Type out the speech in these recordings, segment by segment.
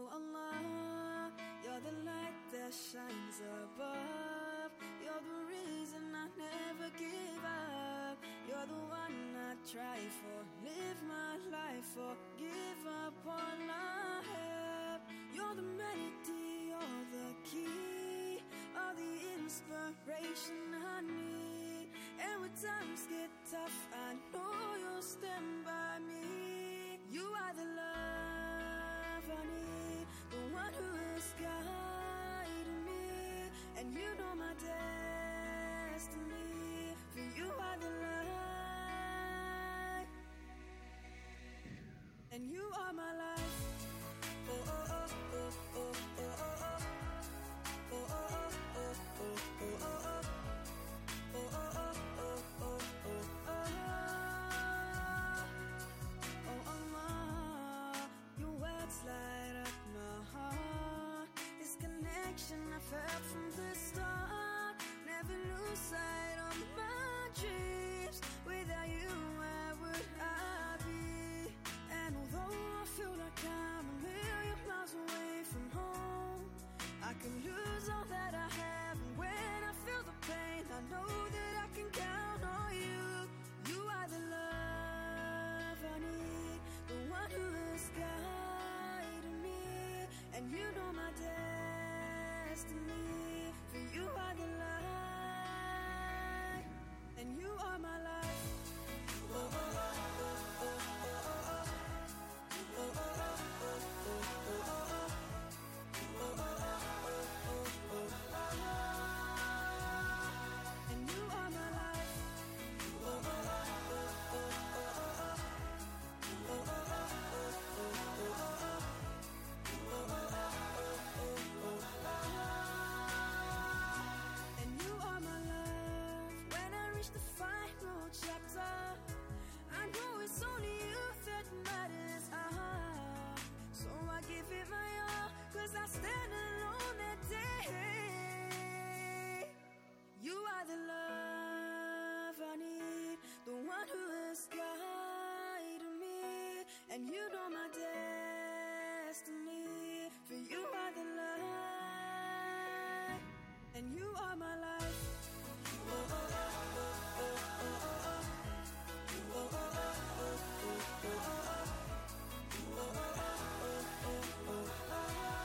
Oh Allah, you're the light that shines above. You're the reason I never give up. You're the one I try for, live my life for, give up all I have. You're the melody, you're the key, all the inspiration I need. And when times get tough, I know you'll stand by me. You are the love I need, the one who is guiding me. And you know my destiny, for you are the light, and you are my life. Oh, oh, oh, oh, oh, oh, oh, oh. Oh, oh, oh, oh, oh, oh, oh, oh. Oh, oh, oh, oh, oh, oh, oh. Oh, Allah, your words light up my heart. This connection I felt from the start. Never lose sight of my dreams. Without you, where would I be? And although I feel like I'm a million miles away from home, I can lose all that I have. And when I feel the pain, I know that I can count on you. You are the love I need, the one who is guiding me. And you know my destiny, for you are the light, and you are my life. Oh, oh, oh, oh, oh, oh, oh, oh. Oh, oh, oh, oh, oh, oh, oh. I stand alone that day. You are the love I need, the one who is guiding me. And you know my destiny, for you are the light, and you are my life. Oh, oh, oh, oh, oh, oh, oh, oh. Oh, oh, oh, oh, oh, oh, oh, oh. Oh, oh, oh, oh, oh, oh, oh.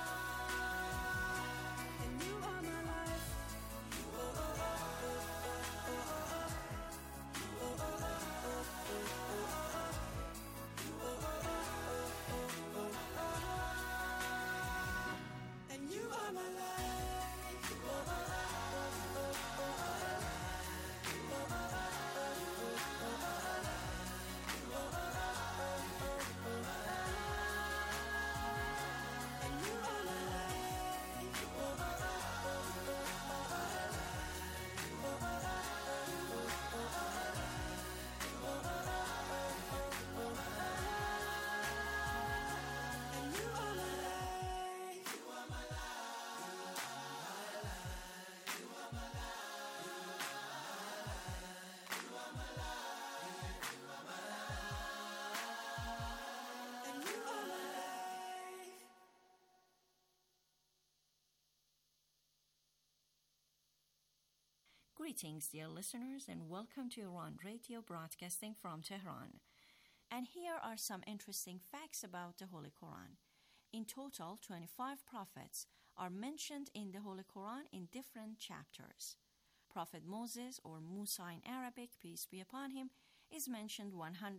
Greetings, dear listeners, and welcome to Iran Radio, broadcasting from Tehran. And here are some interesting facts about the Holy Quran. In total, 25 prophets are mentioned in the Holy Quran in different chapters. Prophet Moses, or Musa in Arabic, peace be upon him, is mentioned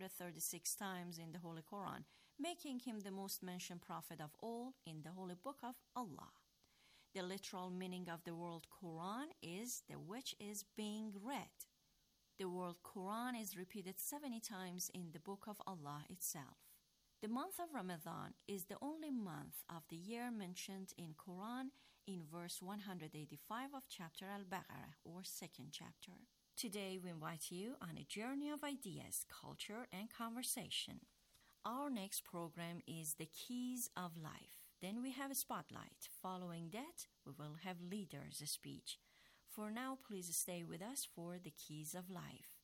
136 times in the Holy Quran, making him the most mentioned prophet of all in the Holy Book of Allah. The literal meaning of the word Quran is the which is being read. The word Quran is repeated 70 times in the Book of Allah itself. The month of Ramadan is the only month of the year mentioned in Quran in verse 185 of chapter Al-Baqarah, or second chapter. Today we invite you on a journey of ideas, culture, and conversation. Our next program is The Keys of Life. Then we have a spotlight. Following that, we will have leaders' speech. For now, please stay with us for The Keys of Life.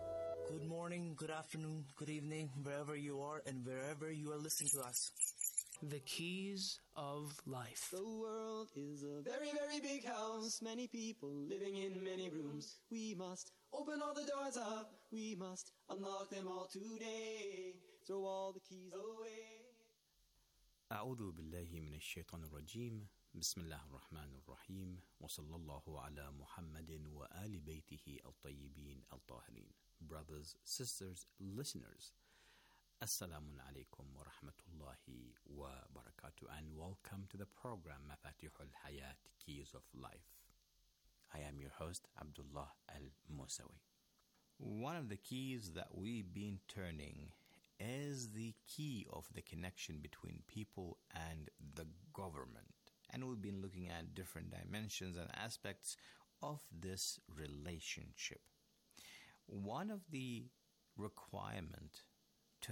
Good morning, good afternoon, good evening, wherever you are and wherever you are listening to us. The keys of life. The world is a very, very big house. Many people living in many rooms. We must open all the doors up. We must unlock them all today. Throw all the keys away. أعوذ بالله من الشيطان الرجيم. بسم الله الرحمن الرحيم. وصلى الله على محمد وآل بيته الطيبين الطاهرين. Brothers, sisters, listeners, Assalamu alaikum wa rahmatullahi wa barakatuh, and welcome to the program Mafatihul Hayat, Keys of Life. I am your host, Abdullah Al-Musawi. One of the keys that we've been turning is the key of the connection between people and the government. And we've been looking at different dimensions and aspects of this relationship. One of the requirements to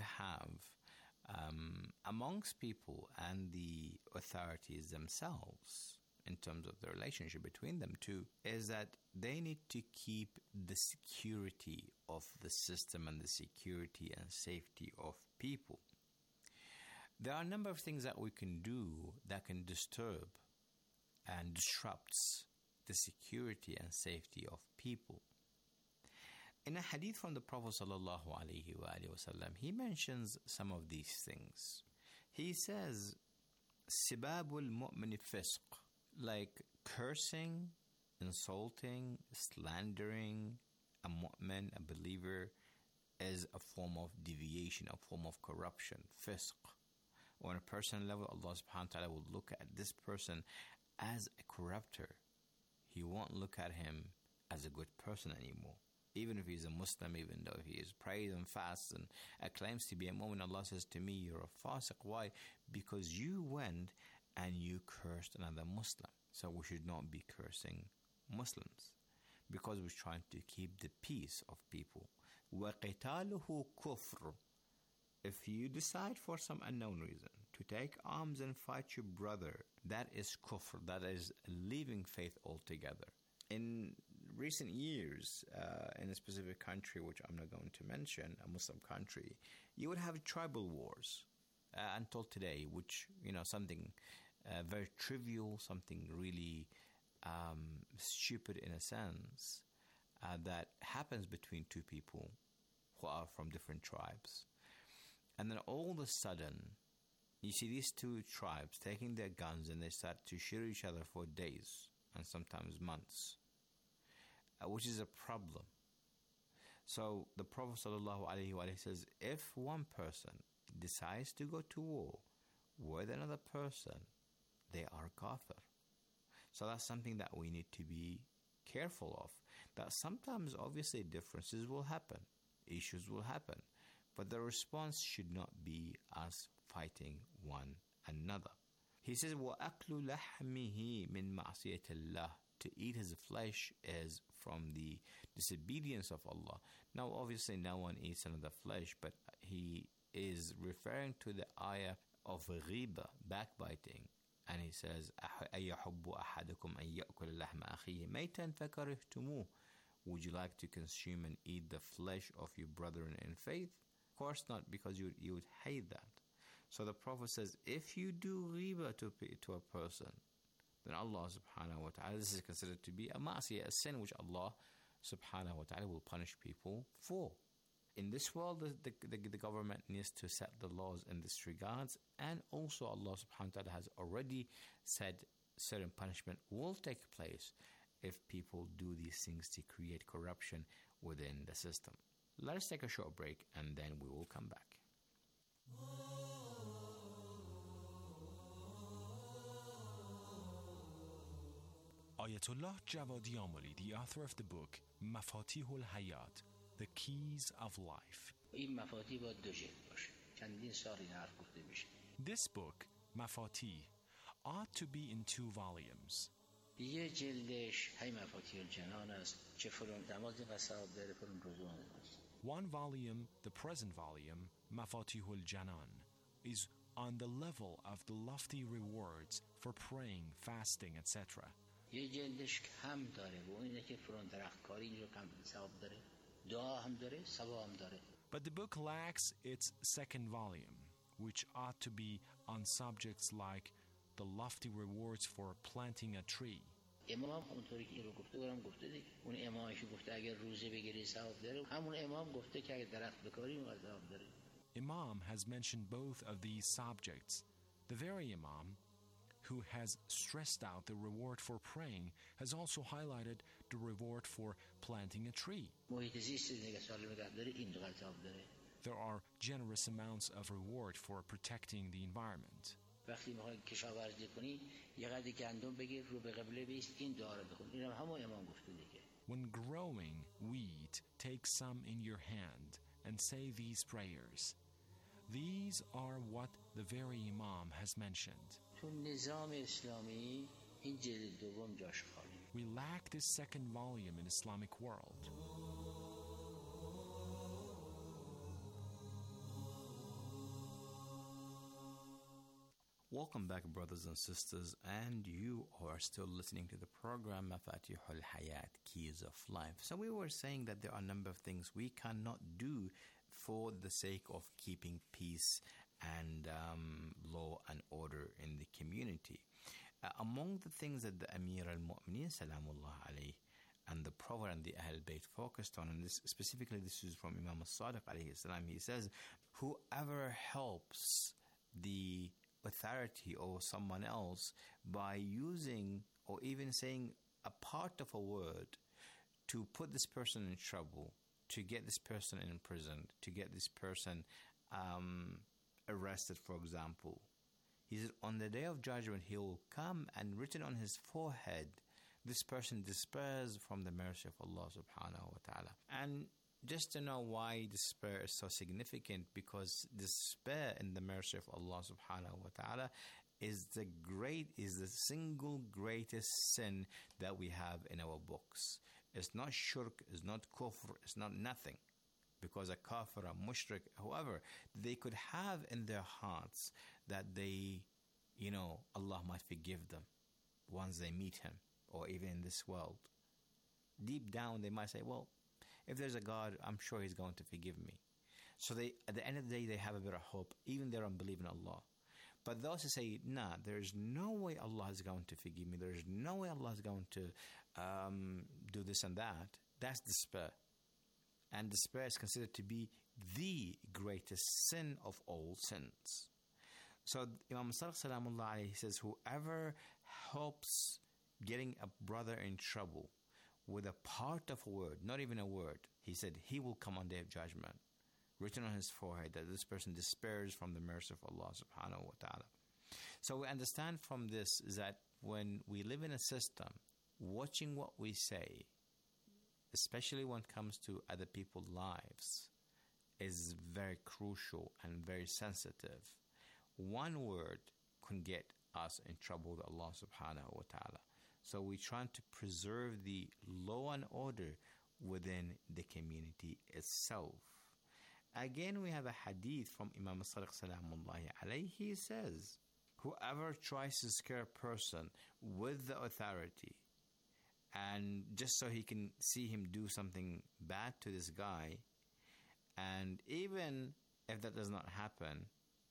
have amongst people and the authorities themselves in terms of the relationship between them two is that they need to keep the security of the system and the security and safety of people. There are a number of things that we can do that can disturb and disrupt the security and safety of people. In a hadith from the Prophet sallallahu alaihi wasallam, he mentions some of these things. He says, "Sibabul mu'min fisq," like cursing, insulting, slandering a mu'min, a believer, is a form of deviation, a form of corruption, fisq. On a personal level, Allah subhanahu wa ta'ala will look at this person as a corrupter. He won't look at him as a good person anymore. Even if he's a Muslim, even though he is prays and fasts and claims to be a mu'min, Allah says to me, you're a fasiq. Why? Because you went and you cursed another Muslim. So we should not be cursing Muslims, because we're trying to keep the peace of people. وَقِتَالُهُ كُفْرٌ. If you decide for some unknown reason to take arms and fight your brother, that is kufr, that is leaving faith altogether. In recent years, in a specific country, which I'm not going to mention, a Muslim country, you would have tribal wars until today, which, something very trivial, something really stupid in a sense, that happens between two people who are from different tribes. And then all of a sudden, you see these two tribes taking their guns and they start to shoot each other for days and sometimes months, which is a problem. So the Prophet ﷺ says, if one person decides to go to war with another person, they are kafir. So that's something that we need to be careful of. That sometimes, obviously, differences will happen, issues will happen, but the response should not be us fighting one another. He says, وَأَكْلُ لَحْمِهِ مِنْ مَعْصِيَةِ اللَّهِ. To eat his flesh is from the disobedience of Allah. Now, obviously, no one eats another flesh, but he is referring to the ayah of ghiba, backbiting. And he says, أَيَحُبُّ أَحَدُكُمْ أَن يَأْكُلَ لَحْمَ أَخِيهِ مَيْتًا فَكَرِهْتُمُوهُ. Would you like to consume and eat the flesh of your brethren in faith? Of course not, because you would hate that. So the Prophet says, if you do ghiba to a person, then Allah subhanahu wa ta'ala, this is considered to be a ma'asiyah, a sin which Allah subhanahu wa ta'ala will punish people for. In this world, the government needs to set the laws in this regards, and also Allah subhanahu wa ta'ala has already said certain punishment will take place if people do these things to create corruption within the system. Let us take a short break and then we will come back. Ayatollah Javadi Amoli, the author of the book Mafatihul Hayat, The Keys of Life. This book, Mafatih, ought to be in 2 volumes. One volume, the present volume, Mafatihul Janan, is on the level of the lofty rewards for praying, fasting, etc. یه جلدش کم داره و اینه که فرون درختکاری اینجا کم ثواب داره دعا هم داره ثواب هم داره But the book lacks its second volume, which ought to be on subjects like the lofty rewards for planting a tree. امام اونطوری که این رو گفته برام گفته دیگه. اون امامش گفته اگر روزه بگیری ثواب داره، همون امام گفته که اگر درخت بکاری اون ثواب داره. Imam has mentioned both of these subjects. The very Imam who has stressed out the reward for praying has also highlighted the reward for planting a tree. محیط زیست نگه سالم نگه داره این دو ثواب داره. There are generous amounts of reward for protecting the environment. وقتی میخوای کشاورزی کنی یه قدری گندم بگیر رو به قبله بیست این دعا رو بخون. اینم همون امام گفته دیگه. When growing wheat, take some in your hand and say these prayers. These are what the very Imam has mentioned. تو نظام اسلامی این جلد دوم جاش خالی. We lack this second volume in Islamic world. Welcome back, brothers and sisters, and you are still listening to the program Mafatihul Hayat, Keys of Life. So we were saying that there are a number of things we cannot do for the sake of keeping peace and law and order in the community. Among the things that the Amir al-Mu'mineen Salamullah alayhi and the Prophet and the Ahl Bayt focused on, and this specifically this is from Imam al-Sadiq alayhi salam, he says, whoever helps the authority or someone else by using or even saying a part of a word to put this person in trouble, to get this person in prison, to get this person arrested, for example. He said, on the day of judgment, he will come and written on his forehead, this person despairs from the mercy of Allah subhanahu wa ta'ala. And just to know why despair is so significant, because despair in the mercy of Allah subhanahu wa ta'ala is the single greatest sin that we have in our books. It's not shirk, it's not kufr, it's not nothing. Because a kafir, a mushrik, whoever, they could have in their hearts that they, Allah might forgive them once they meet Him, or even in this world. Deep down, they might say, well, if there's a God, I'm sure He's going to forgive me. So they, at the end of the day, they have a bit of hope, even they don't believe in Allah. But those who say, nah, there's no way Allah is going to forgive me, there's no way Allah is going to do this and that, that's despair. And despair is considered to be the greatest sin of all sins. So Imam Sadiq Salamullah alayhi says, whoever helps getting a brother in trouble with a part of a word, not even a word, he said, he will come on Day of Judgment, written on his forehead that this person despairs from the mercy of Allah subhanahu wa ta'ala. So we understand from this that when we live in a system, watching what we say, especially when it comes to other people's lives, is very crucial and very sensitive. One word can get us in trouble with Allah subhanahu wa ta'ala. So we try to preserve the law and order within the community itself. Again, we have a hadith from Imam Sadiq Salamullahi alayhi. He says, whoever tries to scare a person with the authority, and just so he can see him do something bad to this guy, and even if that does not happen,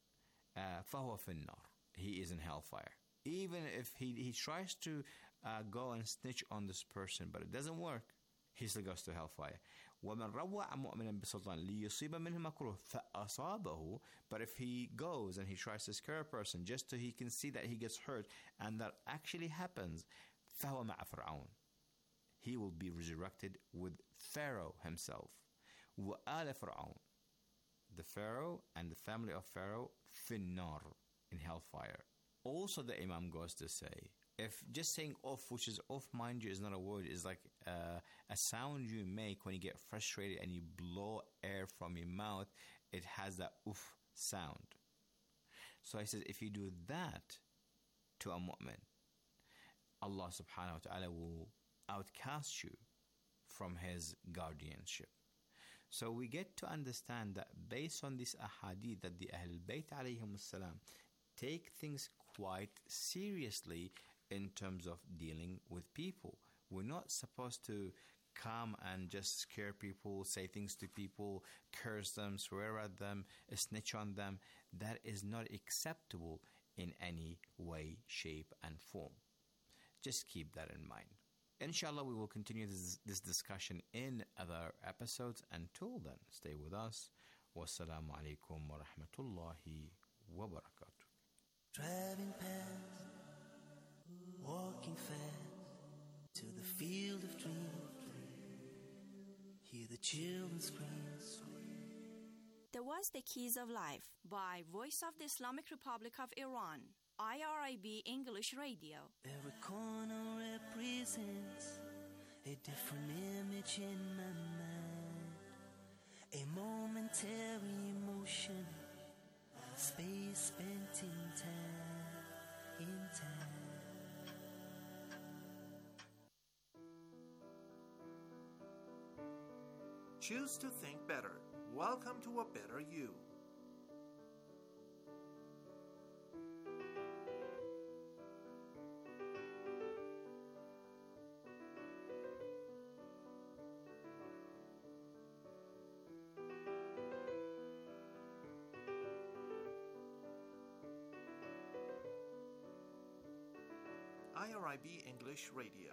فَهُوَ فِي النَّارِ, he is in hellfire. Even if he tries to go and snitch on this person, but it doesn't work, he still goes to hellfire. وَمَنْ رَوَّعَ مُؤْمِنًا بِسُلْطَانٍ لِيُصِيبَ مِنْهُ مَكْرُوهٌ فَأَصَابَهُ, but if he goes and he tries to scare a person just so he can see that he gets hurt, and that actually happens, فَهُوَ مَعَ فِرْعَوْنَ, he will be resurrected with Pharaoh himself. وَآلَ فِرْعَوْنَ, the Pharaoh and the family of Pharaoh, فِي النَّارِ, in hellfire. Also the Imam goes to say, if just saying off, which is off, mind you, is not a word, is like a sound you make when you get frustrated and you blow air from your mouth, it has that oof sound. So he says, if you do that to a mu'min, Allah subhanahu wa ta'ala will outcast you from His guardianship. So we get to understand that based on this ahadith, that the Ahl Bayt alayhim salam take things quite seriously in terms of dealing with people. We're not supposed to come and just scare people, say things to people, curse them, swear at them, snitch on them. that is not acceptable in any way, shape, and form. Just keep that in mind. Inshallah, we will continue this discussion in other episodes. Until then, stay with us. Wassalamu alaikum wa rahmatullahi wa barakatuh. Driving past, walking fast to the field of dreams. Hear the children scream. There was The Keys of Life by Voice of the Islamic Republic of Iran, IRIB English Radio. Every corner represents a different image in my mind. A momentary emotion, space spent in time. Choose to think better. Welcome to a better you. IRIB English Radio.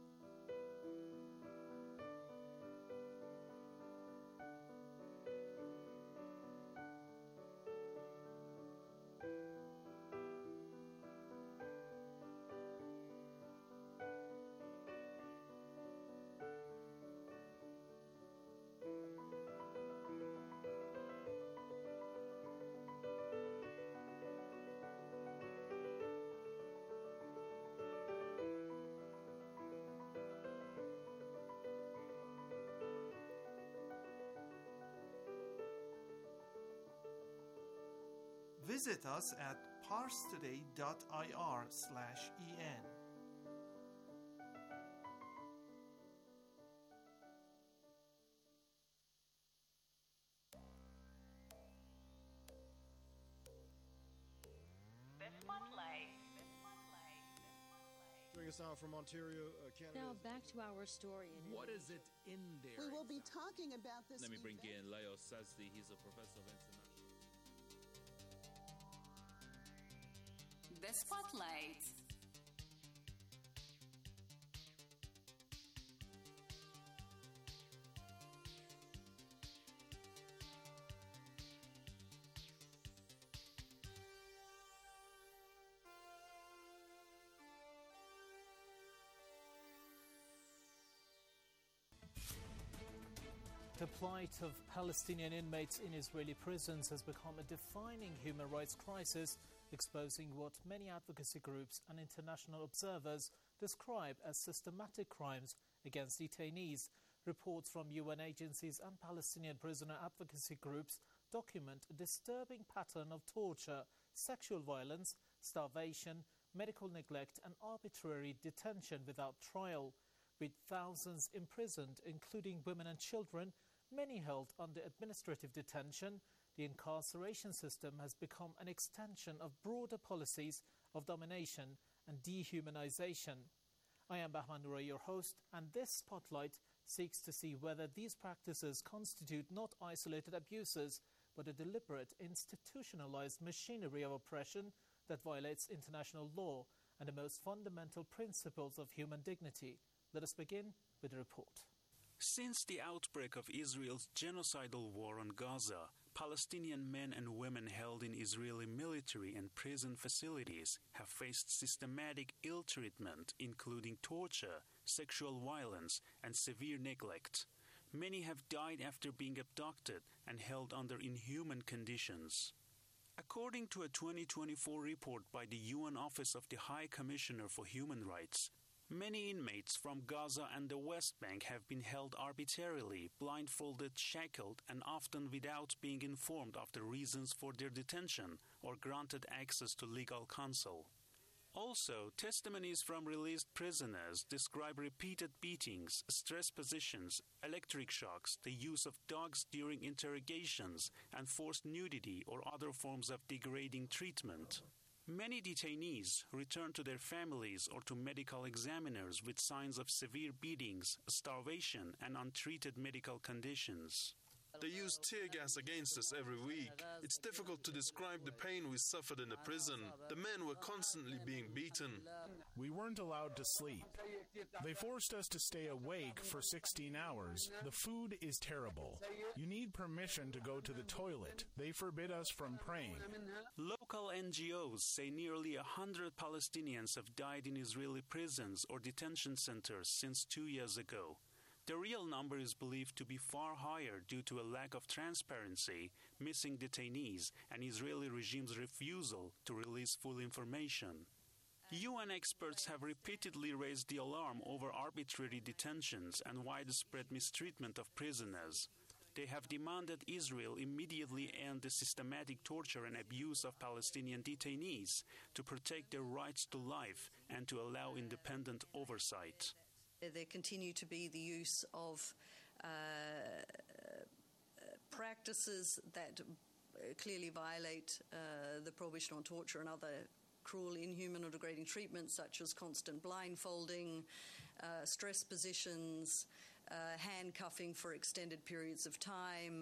Visit us at parstoday.ir/en. Joining us now from Ontario, Canada. Now back to our story. What is it in there? We will be talking about this. Let me bring in Leo Sazdi. He's a professor of international. The Spotlight. The plight of Palestinian inmates in Israeli prisons has become a defining human rights crisis, exposing what many advocacy groups and international observers describe as systematic crimes against detainees. Reports from UN agencies and Palestinian prisoner advocacy groups document a disturbing pattern of torture, sexual violence, starvation, medical neglect, and arbitrary detention without trial. With thousands imprisoned, including women and children, many held under administrative detention, the incarceration system has become an extension of broader policies of domination and dehumanization. I am Bahman Nouri, your host, and this spotlight seeks to see whether these practices constitute not isolated abuses, but a deliberate, institutionalized machinery of oppression that violates international law and the most fundamental principles of human dignity. Let us begin with the report. Since the outbreak of Israel's genocidal war on Gaza, Palestinian men and women held in Israeli military and prison facilities have faced systematic ill treatment, including torture, sexual violence, and severe neglect. Many have died after being abducted and held under inhuman conditions. According to a 2024 report by the UN Office of the High Commissioner for Human Rights, many inmates from Gaza and the West Bank have been held arbitrarily, blindfolded, shackled, and often without being informed of the reasons for their detention or granted access to legal counsel. Also, testimonies from released prisoners describe repeated beatings, stress positions, electric shocks, the use of dogs during interrogations, and forced nudity or other forms of degrading treatment. Many detainees return to their families or to medical examiners with signs of severe beatings, starvation, and untreated medical conditions. They use tear gas against us every week. It's difficult to describe the pain we suffered in the prison. The men were constantly being beaten. We weren't allowed to sleep. They forced us to stay awake for 16 hours. The food is terrible. You need permission to go to the toilet. They forbid us from praying. Local NGOs say nearly 100 Palestinians have died in Israeli prisons or detention centers since 2 years ago. The real number is believed to be far higher due to a lack of transparency, missing detainees, and Israeli regime's refusal to release full information. UN experts have repeatedly raised the alarm over arbitrary detentions and widespread mistreatment of prisoners. They have demanded Israel immediately end the systematic torture and abuse of Palestinian detainees to protect their rights to life and to allow independent oversight. There continue to be the use of practices that clearly violate the prohibition on torture and other cruel, inhuman or degrading treatments, such as constant blindfolding, stress positions, handcuffing for extended periods of time,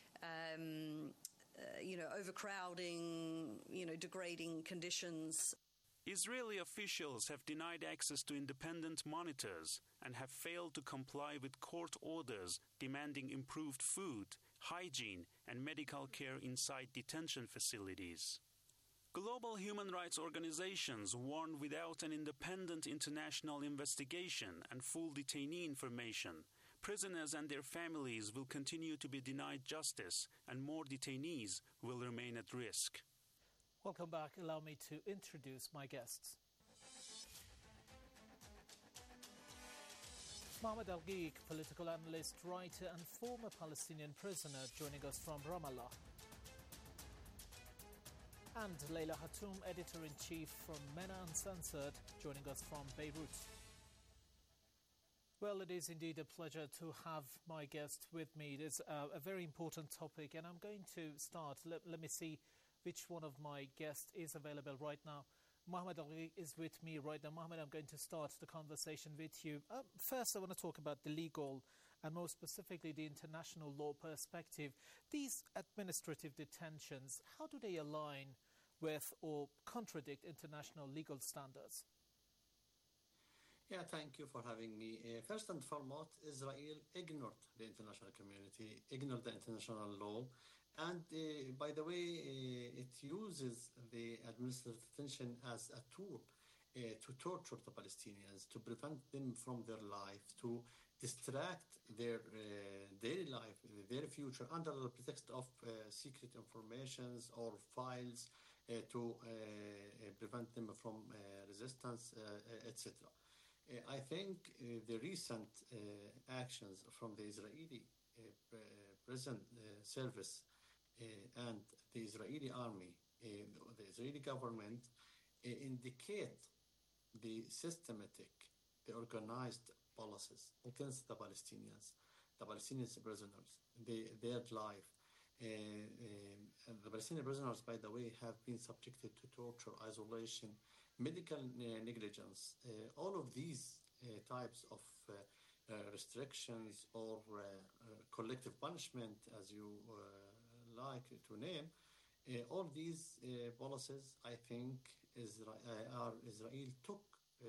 overcrowding, degrading conditions. Israeli officials have denied access to independent monitors and have failed to comply with court orders demanding improved food, hygiene, and medical care inside detention facilities. Global human rights organizations warn without an independent international investigation and full detainee information, prisoners and their families will continue to be denied justice and more detainees will remain at risk. Welcome back. Allow me to introduce my guests. Mohammed Al-Ghiq, political analyst, writer and former Palestinian prisoner, joining us from Ramallah. And Leila Hatoum, editor-in-chief from MENA Uncensored, joining us from Beirut. Well, it is indeed a pleasure to have my guest with me. It is a very important topic, and I'm going to start. Let me see which one of my guests is available right now. Mohammed Al-Ghiq is with me right now. Mohammed, I'm going to start the conversation with you. First, I want to talk about the legal and more specifically the international law perspective. These administrative detentions, how do they align with or contradict international legal standards? Yeah, thank you for having me. First and foremost, Israel ignored the international community, ignored the international law. And by the way, it uses the administrative detention as a tool to torture the Palestinians, to prevent them from their life, to distract their daily life, their future, under the pretext of secret informations or files to prevent them from resistance, etc. I think the recent actions from the Israeli prison service and the Israeli army, the Israeli government, indicate the systematic, the organized policies against the Palestinian prisoners, their life. The Palestinian prisoners, by the way, have been subjected to torture, isolation, medical negligence. All of these types of restrictions or collective punishment, as you like to name, all these policies, I think, Israel took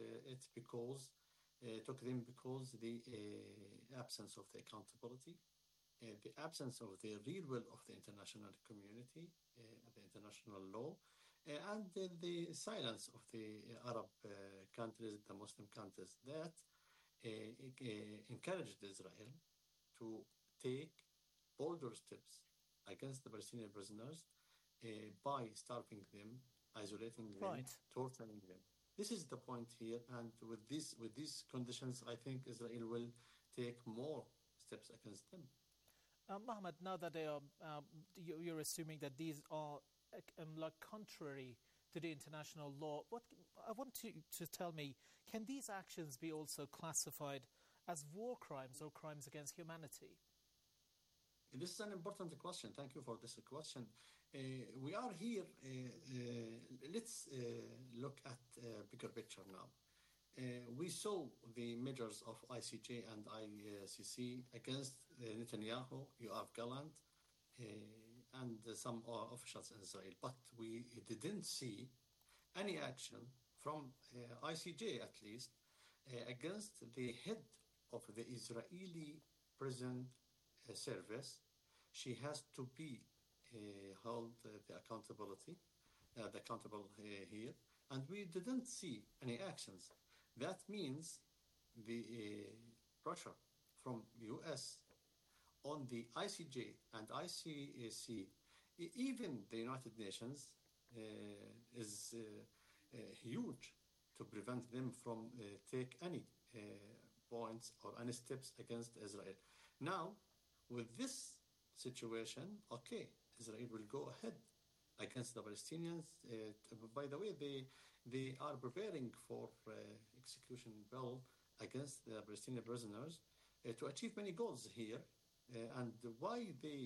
them because the absence of the accountability, the absence of the real will of the international community, the international law, and the silence of the Arab countries, the Muslim countries, that encouraged Israel to take bolder steps against the Palestinian prisoners by starving them, isolating them, torturing them. This is the point here, and with these conditions, I think Israel will take more steps against them. Mohammed, now that they are, you're assuming that these are contrary to the international law. I want you to tell me, can these actions be also classified as war crimes or crimes against humanity? This is an important question. Thank you for this question. We are here. Let's look at a bigger picture now. we saw the measures of ICJ and ICC against Netanyahu, Yoav Gallant, and some officials in Israel. But we didn't see any action from ICJ, at least, against the head of the Israeli prison service. She has to be held the accountable here, and we didn't see any actions. That means the pressure from U.S. on the ICJ and ICC, even the United Nations, is huge to prevent them from take any points or any steps against Israel. Now, with this situation, okay, Israel will go ahead against the Palestinians. By the way, they are preparing for execution bill against the Palestinian prisoners to achieve many goals here. And why they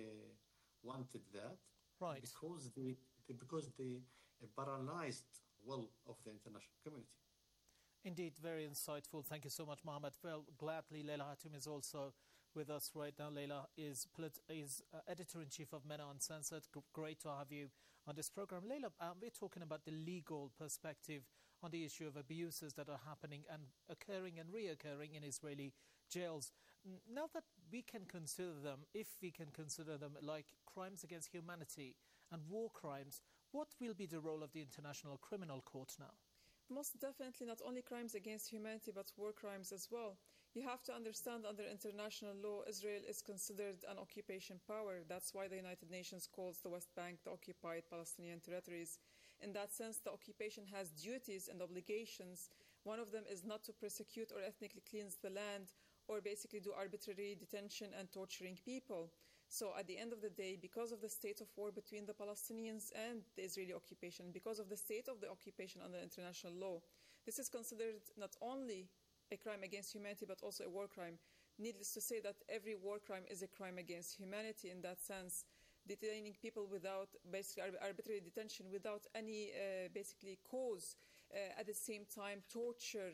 wanted that? Right. Because they paralyzed will of the international community. Indeed, very insightful. Thank you so much, Mohammed. Well, gladly, Leila Hatim is also with us right now. Leila is editor-in-chief of MENA Uncensored. Great to have you on this program. Leila, we're talking about the legal perspective on the issue of abuses that are happening and occurring and reoccurring in Israeli jails. Now that we can consider them, if we can consider them like crimes against humanity and war crimes, what will be the role of the International Criminal Court now? Most definitely not only crimes against humanity, but war crimes as well. You have to understand, under international law, Israel is considered an occupation power. That's why the United Nations calls the West Bank the occupied Palestinian territories. In that sense, the occupation has duties and obligations. One of them is not to persecute or ethnically cleanse the land, or basically do arbitrary detention and torturing people. So at the end of the day, because of the state of war between the Palestinians and the Israeli occupation, because of the state of the occupation under international law, this is considered not only a crime against humanity, but also a war crime. Needless to say that every war crime is a crime against humanity in that sense. Detaining people without basically arbitrary detention, without any basically cause, at the same time torture,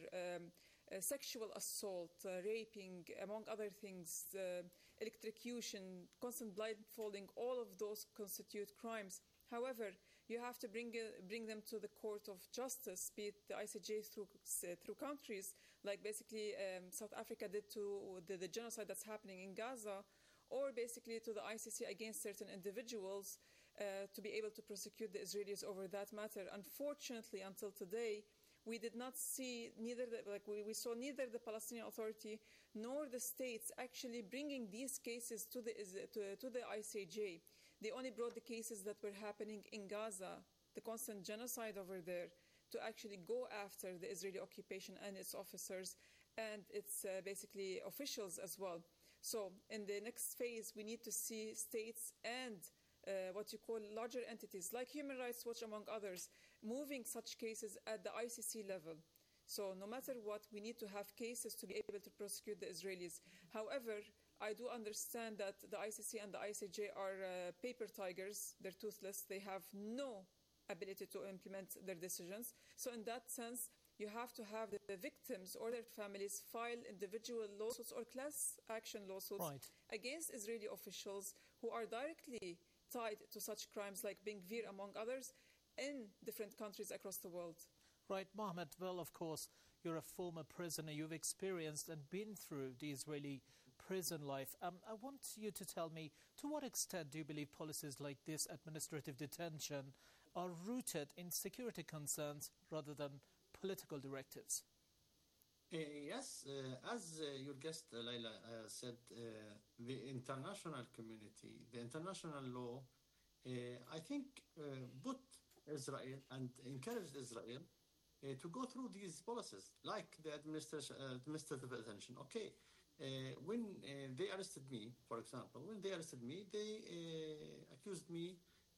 sexual assault, raping, among other things, electrocution, constant blindfolding, all of those constitute crimes. However, you have to bring them to the court of justice, be it the ICJ through countries, like basically South Africa did to the genocide that's happening in Gaza, or basically to the ICC against certain individuals to be able to prosecute the Israelis over that matter. Unfortunately, until today, we did not see we saw neither the Palestinian Authority nor the states actually bringing these cases to the ICJ. They only brought the cases that were happening in Gaza, the constant genocide over there, to actually go after the Israeli occupation and its officers and its basically officials as well. So in the next phase, we need to see states and what you call larger entities like Human Rights Watch, among others, moving such cases at the ICC level. So no matter what, we need to have cases to be able to prosecute the Israelis. However, I do understand that the ICC and the ICJ are paper tigers. They're toothless. They have no ability to implement their decisions. So in that sense, you have to have the victims or their families file individual lawsuits or class action lawsuits against Israeli officials who are directly tied to such crimes like Ben Gvir, among others, in different countries across the world. Right, Mohammed. Well, of course, you're a former prisoner. You've experienced and been through the Israeli prison life. I want you to tell me, to what extent do you believe policies like this, administrative detention, are rooted in security concerns rather than political directives? Yes, as your guest Leila said, the international community, the international law, I think put Israel and encouraged Israel to go through these policies, like the administrative detention. Okay, when they arrested me, for example, they accused me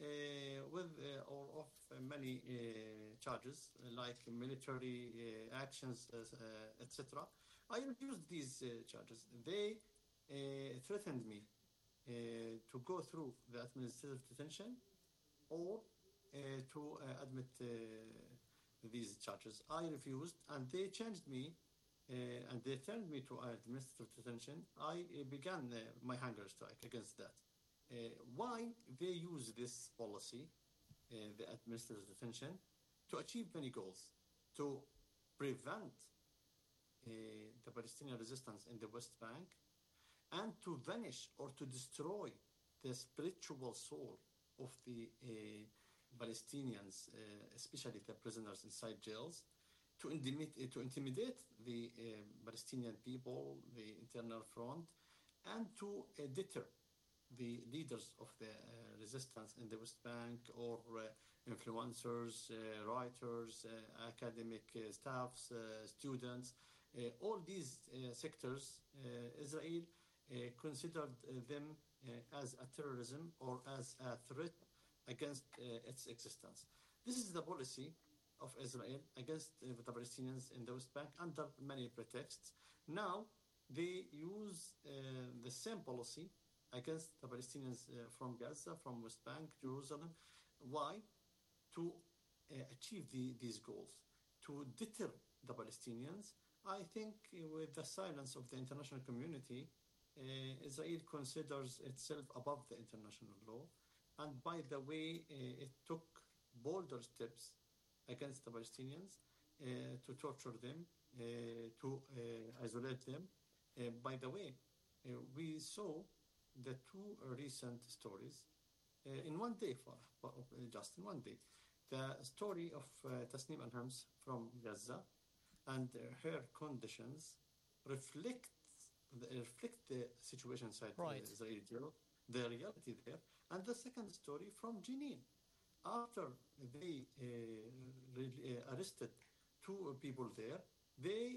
of many charges, like military actions, etc. I refused these charges. They threatened me to go through the administrative detention or to admit these charges. I refused, and they changed me, and they turned me to administrative detention. I began my hunger strike against that. Why they use this policy, the administrative detention, to achieve many goals, to prevent the Palestinian resistance in the West Bank, and to vanish or to destroy the spiritual soul of the Palestinians, especially the prisoners inside jails, to intimidate the Palestinian people, the internal front, and to deter the leaders of the resistance in the West Bank, or influencers, writers, academic staffs, students. All these sectors, Israel considered them as a terrorism or as a threat against its existence. This is the policy of Israel against the Palestinians in the West Bank under many pretexts. Now they use the same policy against the Palestinians from Gaza, from West Bank, Jerusalem. Why? To achieve these goals, to deter the Palestinians. I think with the silence of the international community, Israel considers itself above the international law. And by the way, it took bolder steps against the Palestinians to torture them, to isolate them. By the way, we saw the two recent stories in one day, just in one day. The story of Tasnim Al-Hams from Gaza and her conditions reflect the situation inside the Israeli jail, the reality there. And the second story from Jenin. After they arrested two people there, they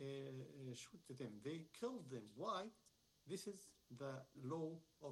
shoot them, they killed them. Why? This is the law of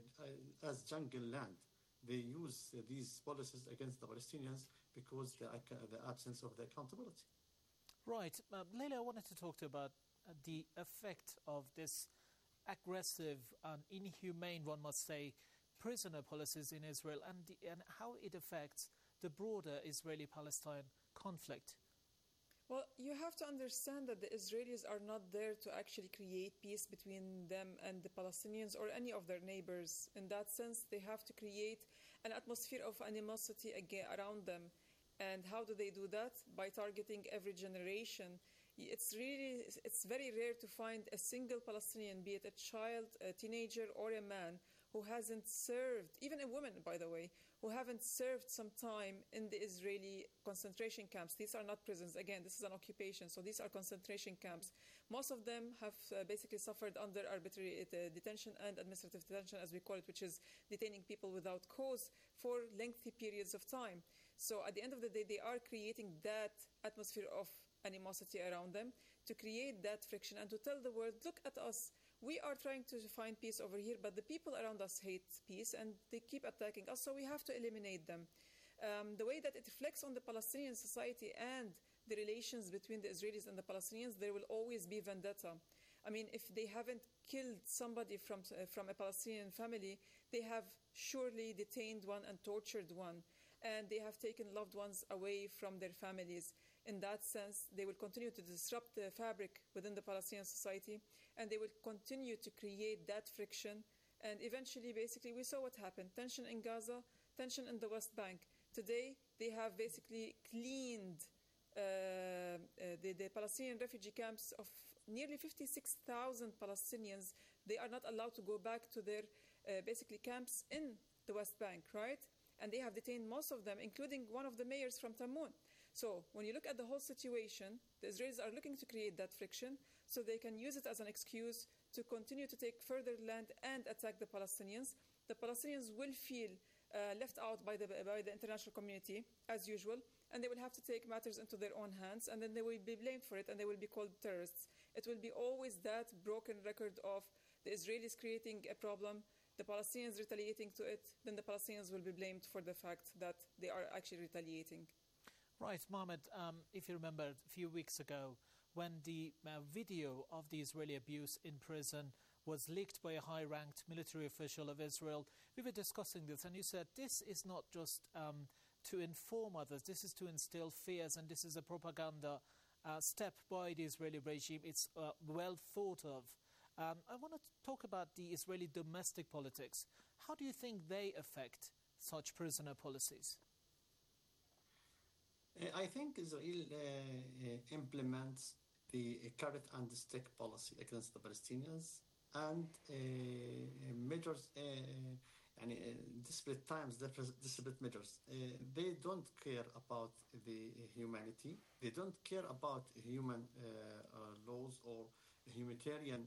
as jungle land. They use these policies against the Palestinians because the absence of the accountability. Right. Leila, I wanted to talk to you about the effect of this aggressive and inhumane, one must say, prisoner policies in Israel and how it affects the broader Israeli-Palestine conflict. Well, you have to understand that the Israelis are not there to actually create peace between them and the Palestinians or any of their neighbors. In that sense, they have to create an atmosphere of animosity around them. And how do they do that? By targeting every generation. It's very rare to find a single Palestinian, be it a child, a teenager, or a man, who hasn't served, even a woman, by the way, who haven't served some time in the Israeli concentration camps. These are not prisons. Again, this is an occupation, so these are concentration camps. Most of them have basically suffered under arbitrary detention and administrative detention, as we call it, which is detaining people without cause for lengthy periods of time. So at the end of the day, they are creating that atmosphere of animosity around them to create that friction and to tell the world, look at us. We are trying to find peace over here, but the people around us hate peace and they keep attacking us, so we have to eliminate them. The way that it reflects on the Palestinian society and the relations between the Israelis and the Palestinians, there will always be vendetta. I mean, if they haven't killed somebody from a Palestinian family, they have surely detained one and tortured one, and they have taken loved ones away from their families. In that sense, they will continue to disrupt the fabric within the Palestinian society, and they will continue to create that friction. And eventually, basically, we saw what happened. Tension in Gaza, tension in the West Bank. Today, they have basically cleaned the Palestinian refugee camps of nearly 56,000 Palestinians. They are not allowed to go back to their basically camps in the West Bank, right? And they have detained most of them, including one of the mayors from Tammuz. So when you look at the whole situation, the Israelis are looking to create that friction so they can use it as an excuse to continue to take further land and attack the Palestinians. The Palestinians will feel left out by the international community, as usual, and they will have to take matters into their own hands, and then they will be blamed for it, and they will be called terrorists. It will be always that broken record of the Israelis creating a problem, the Palestinians retaliating to it, then the Palestinians will be blamed for the fact that they are actually retaliating. Right, Mohammed, if you remember a few weeks ago when the video of the Israeli abuse in prison was leaked by a high-ranked military official of Israel, we were discussing this and you said this is not just to inform others. This is to instill fears, and this is a propaganda step by the Israeli regime. It's well thought of. I want to talk about the Israeli domestic politics. How do you think they affect such prisoner policies? I think Israel implements the carrot and stick policy against the Palestinians and measures, disparate times, disparate measures. They don't care about the humanity. They don't care about human laws or humanitarian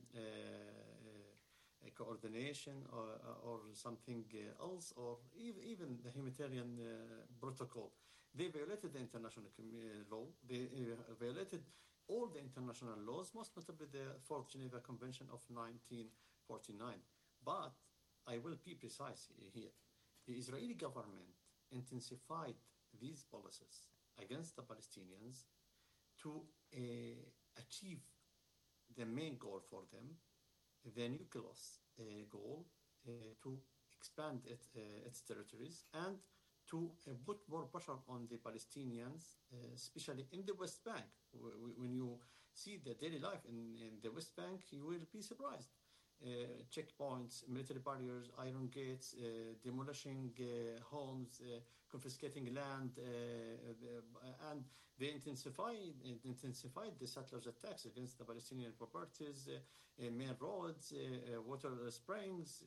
coordination or something else, or even the humanitarian protocol. They violated the international law. They violated all the international laws, most notably the Fourth Geneva Convention of 1949. But I will be precise here. The Israeli government intensified these policies against the Palestinians to achieve the main goal for them, the nucleus goal, to expand its territories and to put more pressure on the Palestinians, especially in the West Bank. When you see the daily life in the West Bank, you will be surprised. Checkpoints, military barriers, iron gates, demolishing homes, confiscating land, and they intensified the settlers' attacks against the Palestinian properties, main roads, water springs,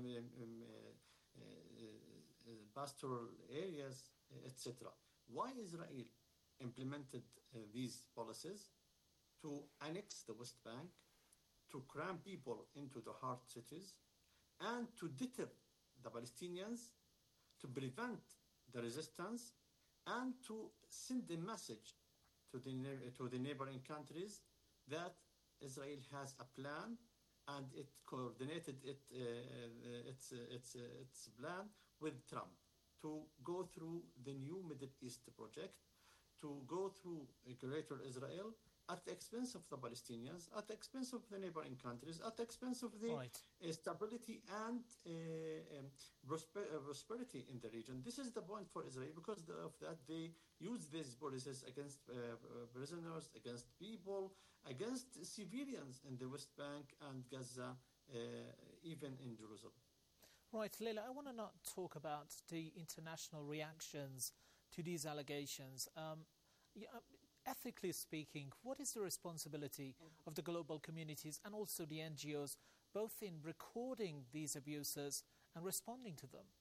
pastoral areas, etc. Why Israel implemented these policies? To annex the West Bank, to cram people into the hard cities, and to deter the Palestinians, to prevent the resistance, and to send a message to the neighboring countries that Israel has a plan, and it coordinated its plan with Trump to go through the new Middle East project, to go through Greater Israel at the expense of the Palestinians, at the expense of the neighboring countries, at the expense of the stability and prosperity in the region. This is the point for Israel. Because of that, they use these policies against prisoners, against people, against civilians in the West Bank and Gaza, even in Jerusalem. Right, Leila, I want to not talk about the international reactions to these allegations. Ethically speaking, what is the responsibility of the global communities and also the NGOs, both in recording these abuses and responding to them?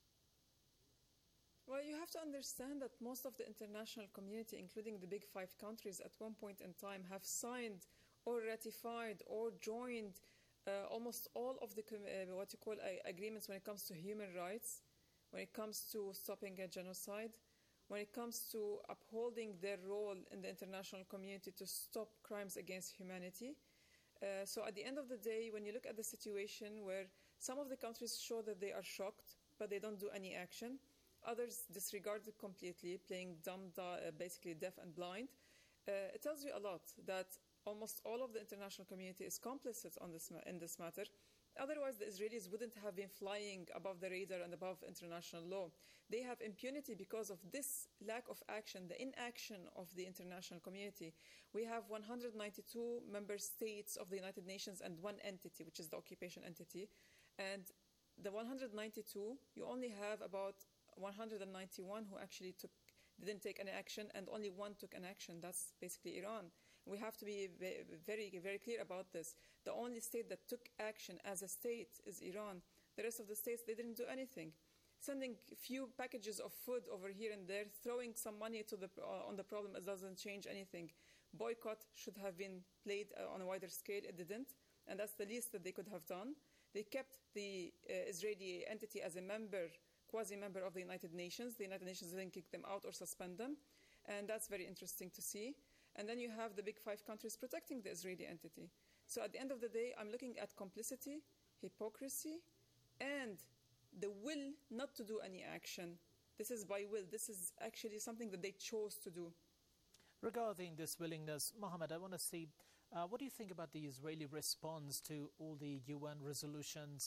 Well, you have to understand that most of the international community, including the big 5 countries, at one point in time have signed or ratified or joined almost all of the agreements when it comes to human rights, when it comes to stopping a genocide, when it comes to upholding their role in the international community to stop crimes against humanity. So at the end of the day, when you look at the situation where some of the countries show that they are shocked, but they don't do any action, others disregard it completely, playing dumb, basically deaf and blind, it tells you a lot that almost all of the international community is complicit in this matter. Otherwise, the Israelis wouldn't have been flying above the radar and above international law. They have impunity because of this lack of action, the inaction of the international community. We have 192 member states of the United Nations and one entity, which is the occupation entity. And the 192, you only have about 191 who actually didn't take any action, and only one took an action. That's basically Iran. We have to be very, very clear about this. The only state that took action as a state is Iran. The rest of the states, they didn't do anything. Sending a few packages of food over here and there, throwing some money on the problem, it doesn't change anything. Boycott should have been played on a wider scale. It didn't, and that's the least that they could have done. They kept the Israeli entity as a quasi-member of the United Nations. The United Nations didn't kick them out or suspend them, and that's very interesting to see. And then you have the big 5 countries protecting the Israeli entity. So at the end of the day, I'm looking at complicity, hypocrisy, and the will not to do any action. This is by will. This is actually something that they chose to do. Regarding this willingness, Mohammed, I want to see, what do you think about the Israeli response to all the UN resolutions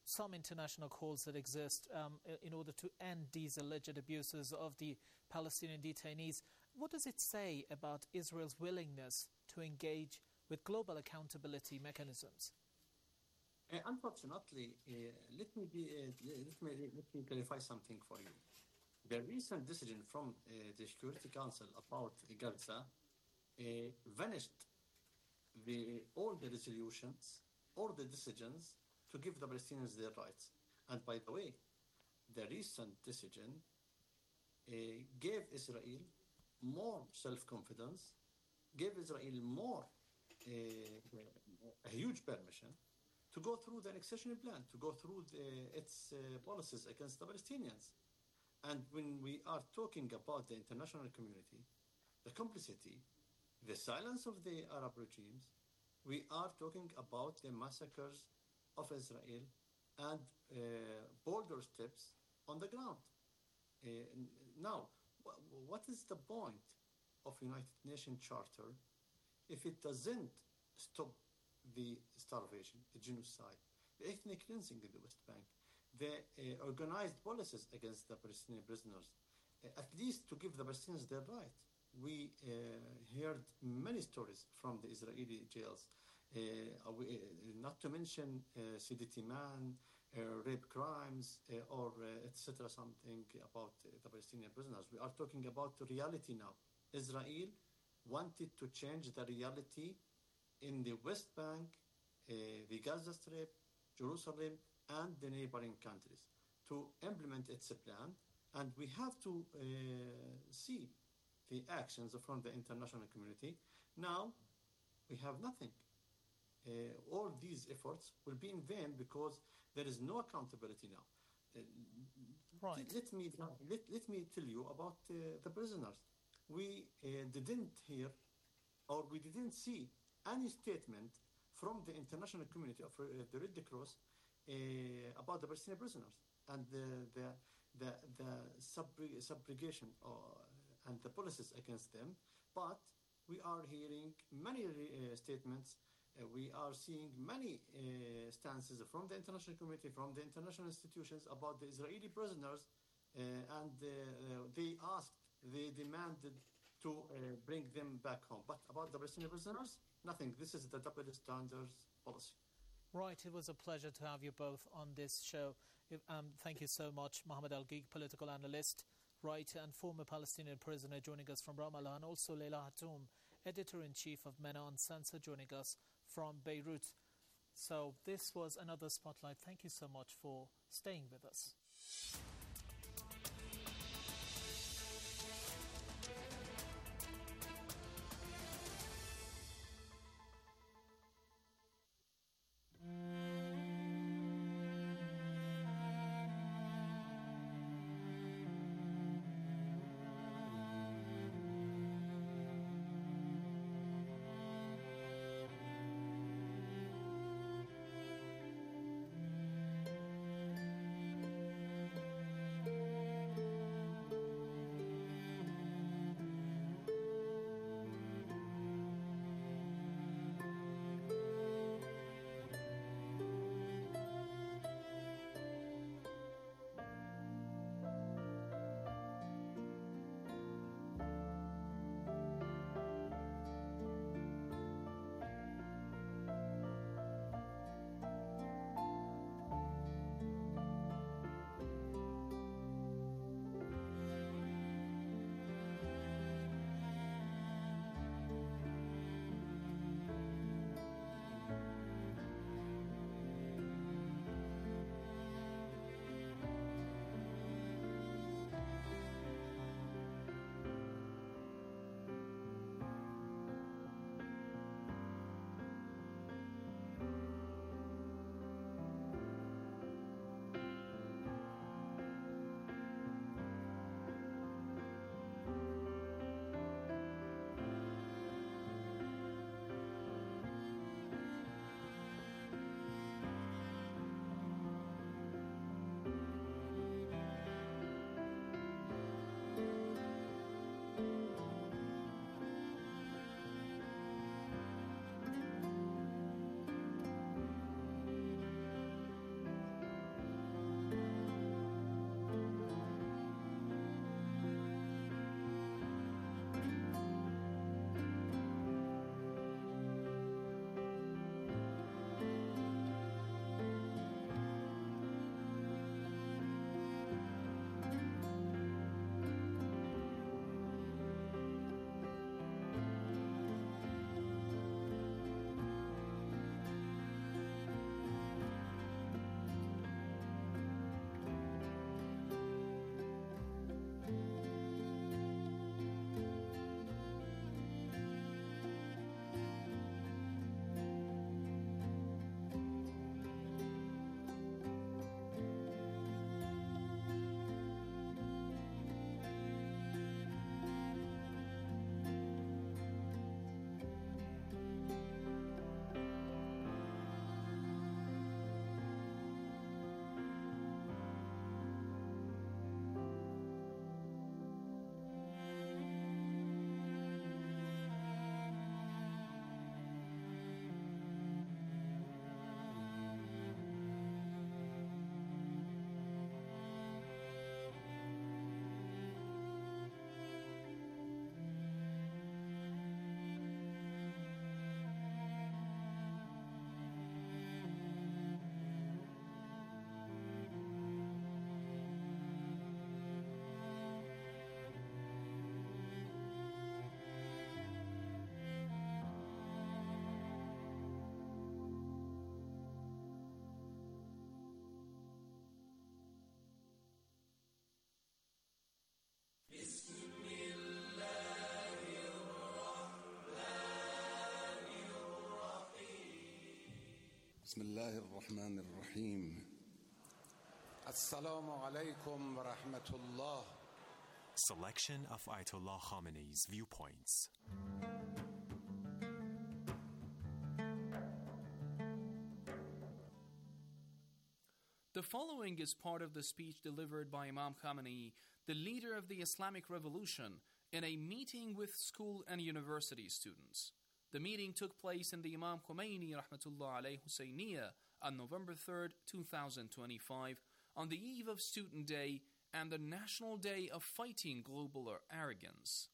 some international calls that exist in order to end these alleged abuses of the Palestinian detainees. What does it say about Israel's willingness to engage with global accountability mechanisms? Unfortunately, let me clarify something for you. The recent decision from the Security Council about Gaza vanished all the resolutions or the decisions to give the Palestinians their rights. And by the way, the recent decision gave Israel more self-confidence, gave Israel more a huge permission to go through the annexation plan, to go through its policies against the Palestinians. And when we are talking about the international community, the complicity, the silence of the Arab regimes, we are talking about the massacres of Israel and bolder steps on the ground. Now, what is the point of United Nations Charter if it doesn't stop the starvation, the genocide, the ethnic cleansing in the West Bank, the organized policies against the Palestinian prisoners, at least to give the Palestinians their right? We heard many stories from the Israeli jails, not to mention Sidi Man, rape crimes, or etc. something about the Palestinian prisoners. We are talking about the reality now. Israel wanted to change the reality in the West Bank, the Gaza Strip, Jerusalem, and the neighboring countries to implement its plan. And we have to see the actions from the international community. Now, we have nothing. All these efforts will be in vain because there is no accountability now. Right. Let me tell you about the prisoners. We didn't hear or we didn't see any statement from the international community of the Red Cross about the Palestinian prisoners and the subrogation and the policies against them. But we are hearing many statements. We are seeing many stances from the international community, from the international institutions about the Israeli prisoners, and they demanded to bring them back home. But about the Palestinian prisoners, nothing. This is the double standards policy. Right, it was a pleasure to have you both on this show. Thank you so much, Mohammed Al-Geek, political analyst, writer and former Palestinian prisoner, joining us from Ramallah, and also Leila Hatoum, editor-in-chief of MENA Uncensored, joining us from Beirut. So this was another Spotlight. Thank you so much for staying with us. بسم الله الرحمن الرحيم السلام عليكم ورحمة الله. Selection of Ayatollah Khamenei's viewpoints. The following is part of the speech delivered by Imam Khamenei, the leader of the Islamic Revolution, in a meeting with school and university students. The meeting took place in the Imam Khomeini Rahmatullah alayhi Husseiniya on November 3rd, 2025, on the eve of Student Day and the National Day of Fighting Global Arrogance.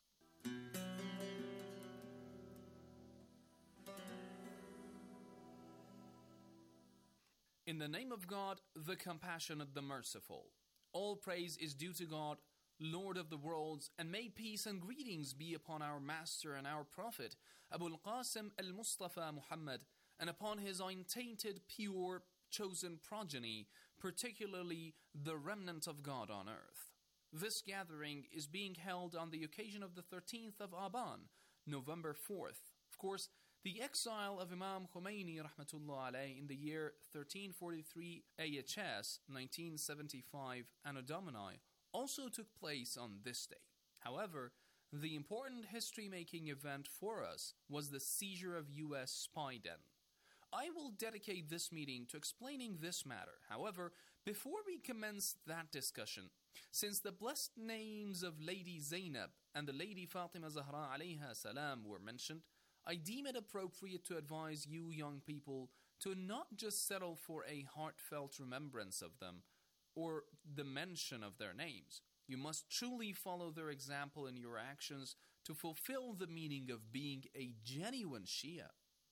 In the name of God, the Compassionate, the Merciful. All praise is due to God, Lord of the worlds, and may peace and greetings be upon our Master and our Prophet, Abu al-Qasim al-Mustafa Muhammad, and upon his untainted, pure, chosen progeny, particularly the remnant of God on earth. This gathering is being held on the occasion of the 13th of Aban, November 4th. Of course, the exile of Imam Khomeini Rahmatullah alayhi in the year 1343 AHS 1975 Anno Domini also took place on this day. However, the important history-making event for us was the seizure of U.S. spy den. I will dedicate this meeting to explaining this matter. However, before we commence that discussion, since the blessed names of Lady Zainab and the Lady Fatima Zahra alayha salam were mentioned, I deem it appropriate to advise you young people to not just settle for a heartfelt remembrance of them or the mention of their names. You must truly follow their example in your actions to fulfill the meaning of being a genuine Shia.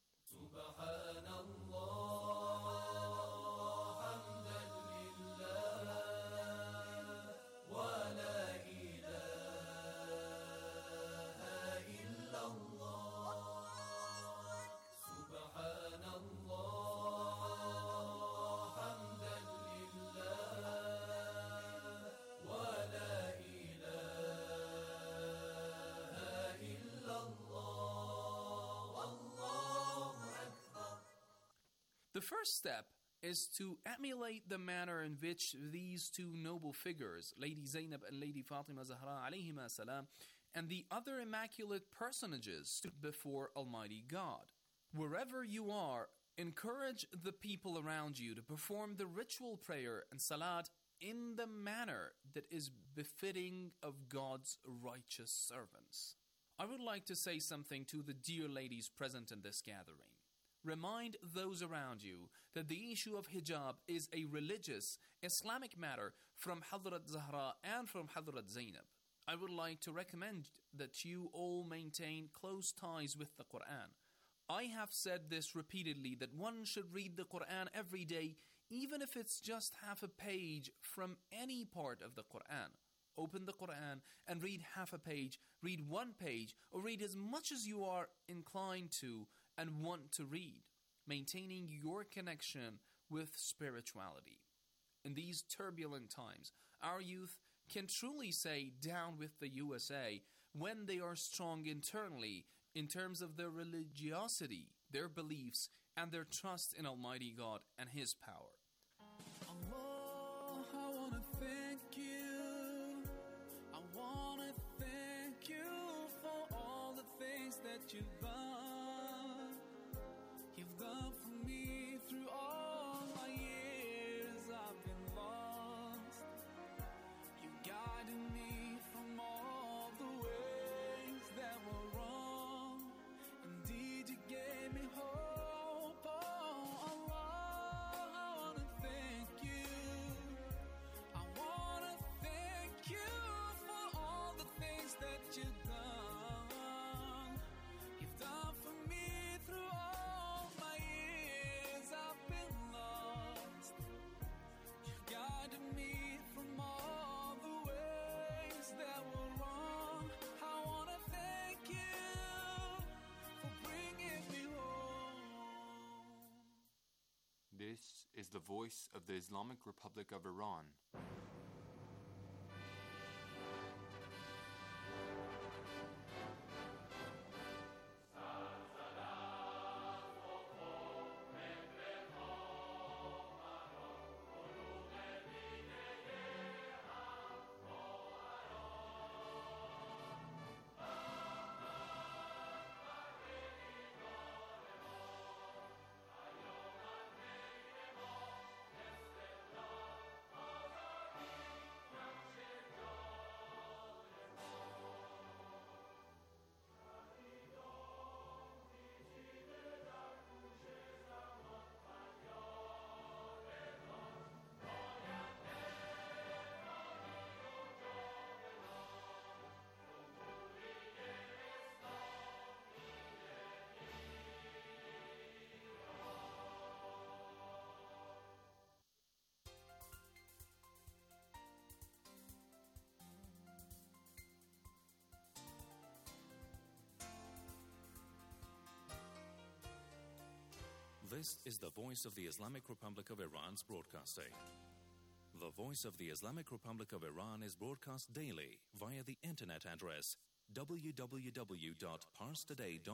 The first step is to emulate the manner in which these two noble figures, Lady Zainab and Lady Fatima Zahra alayhima salam, and the other immaculate personages stood before Almighty God. Wherever you are, encourage the people around you to perform the ritual prayer and salat in the manner that is befitting of God's righteous servants. I would like to say something to the dear ladies present in this gathering. Remind those around you that the issue of hijab is a religious, Islamic matter from Hadrat Zahra and from Hadrat Zainab. I would like to recommend that you all maintain close ties with the Quran. I have said this repeatedly, that one should read the Quran every day, even if it's just half a page from any part of the Quran. Open the Quran and read half a page, read one page, or read as much as you are inclined to and want to read, maintaining your connection with spirituality. In these turbulent times, our youth can truly say down with the USA when they are strong internally in terms of their religiosity, their beliefs, and their trust in Almighty God and His power. Allah, I want to thank you. I want to thank you for all the things that you've done. You've done for me through all my years I've been lost. You guided me from all the ways that were wrong. Indeed, you gave me hope. Oh, Allah, I want to thank you. I want to thank you for all the things that you've done. You've done for me through all my years I've been lost. You've guided me from all the ways that were wrong. I want to thank you for bringing me home. This is the voice of the Islamic Republic of Iran. This is the Voice of the Islamic Republic of Iran's broadcasting. The Voice of the Islamic Republic of Iran is broadcast daily via the internet address www.parstoday.com.